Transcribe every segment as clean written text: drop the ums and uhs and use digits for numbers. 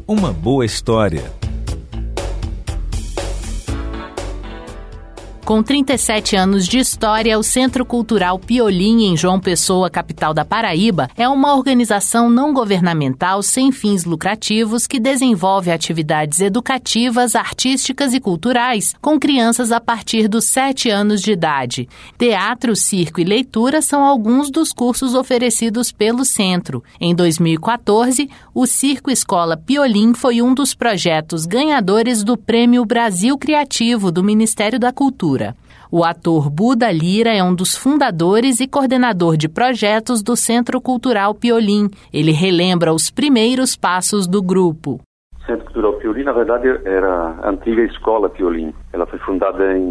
Uma boa história. Com 37 anos de história, o Centro Cultural Piolim, em João Pessoa, capital da Paraíba, é uma organização não governamental sem fins lucrativos que desenvolve atividades educativas, artísticas e culturais com crianças a partir dos 7 anos de idade. Teatro, circo e leitura são alguns dos cursos oferecidos pelo centro. Em 2014, o Circo Escola Piolim foi um dos projetos ganhadores do Prêmio Brasil Criativo do Ministério da Cultura. O ator Buda Lira é um dos fundadores e coordenador de projetos do Centro Cultural Piolim. Ele relembra os primeiros passos do grupo. O Centro Cultural Piolim, na verdade, era a antiga Escola Piolim. Ela foi fundada em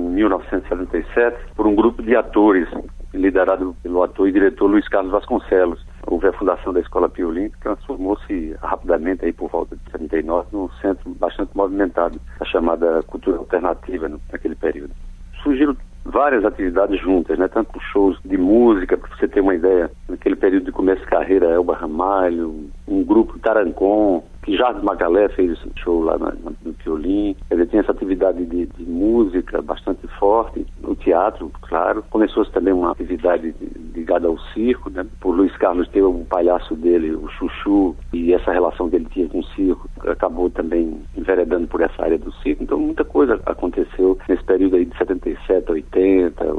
1977 por um grupo de atores, liderado pelo ator e diretor Luiz Carlos Vasconcelos. Houve a fundação da Escola Piolim, que transformou-se rapidamente aí por volta de 79 num centro bastante movimentado, a chamada cultura alternativa naquele período. Surgiram várias atividades juntas, né? Tanto shows de música, para você ter uma ideia, naquele período de começo de carreira, Elba Ramalho, um grupo Tarancon, que Jardim Macalé fez show lá no Piolim. Quer dizer, tinha essa atividade de música bastante forte, o teatro, claro. Começou-se também uma atividade ligada ao circo, né? Por Luiz Carlos ter o palhaço dele, o Chuchu, e essa relação que ele tinha com o circo, acabou também enveredando por essa área do circo. Então muita coisa aconteceu nesse período aí de 77, 80,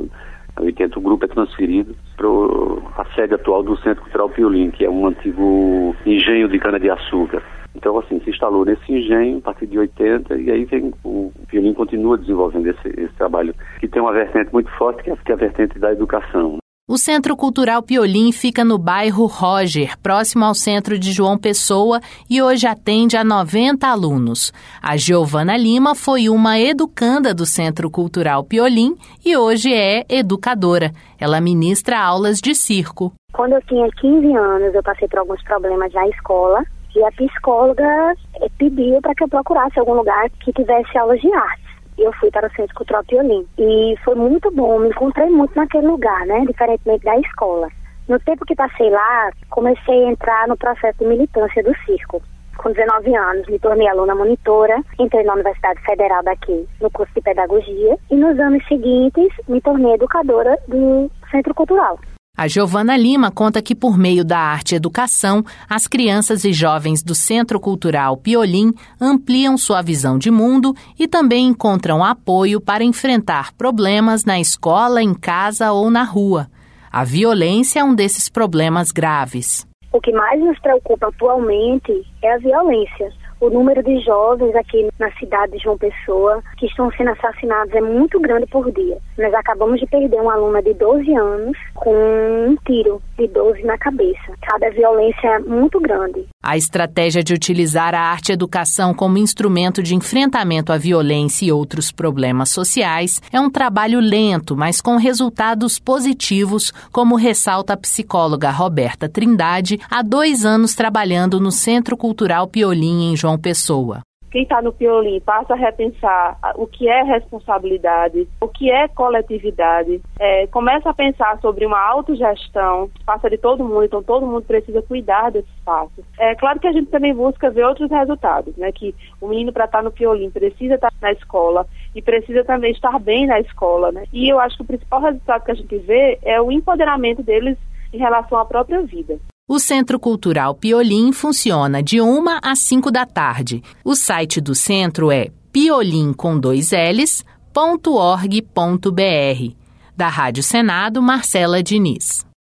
o grupo é transferido para a sede atual do Centro Cultural Piolim, que é um antigo engenho de cana-de-açúcar. Então, assim, se instalou nesse engenho a partir de 80 e aí o Piolim continua desenvolvendo esse trabalho, que tem uma vertente muito forte, que é a vertente da educação. O Centro Cultural Piolim fica no bairro Roger, próximo ao centro de João Pessoa, e hoje atende a 90 alunos. A Giovana Lima foi uma educanda do Centro Cultural Piolim e hoje é educadora. Ela ministra aulas de circo. Quando eu tinha 15 anos, eu passei por alguns problemas na escola e a psicóloga pediu para que eu procurasse algum lugar que tivesse aulas de arte. Eu fui para o Centro Cultural Piolim e foi muito bom, me encontrei muito naquele lugar, né, diferentemente da escola. No tempo que passei lá, comecei a entrar no processo de militância do circo. Com 19 anos, me tornei aluna monitora, entrei na Universidade Federal daqui, no curso de Pedagogia, e nos anos seguintes me tornei educadora do Centro Cultural. A Giovana Lima conta que, por meio da arte e educação, as crianças e jovens do Centro Cultural Piolim ampliam sua visão de mundo e também encontram apoio para enfrentar problemas na escola, em casa ou na rua. A violência é um desses problemas graves. O que mais nos preocupa atualmente é a violência. O número de jovens aqui na cidade de João Pessoa que estão sendo assassinados é muito grande por dia. Nós acabamos de perder uma aluna de 12 anos com um tiro de 12 na cabeça. A violência é muito grande. A estratégia de utilizar a arte e educação como instrumento de enfrentamento à violência e outros problemas sociais é um trabalho lento, mas com resultados positivos, como ressalta a psicóloga Roberta Trindade, há 2 anos trabalhando no Centro Cultural Piolim, em João Pessoa. Quem está no Piolim passa a repensar o que é responsabilidade, o que é coletividade, começa a pensar sobre uma autogestão, passa de todo mundo, então todo mundo precisa cuidar desse espaço. É claro que a gente também busca ver outros resultados, né? Que o menino, para estar no Piolim, precisa estar na escola e precisa também estar bem na escola, né? E eu acho que o principal resultado que a gente vê é o empoderamento deles em relação à própria vida. O Centro Cultural Piolim funciona de 1 às 5 da tarde. O site do centro é piolim.org.br. Da Rádio Senado, Marcela Diniz.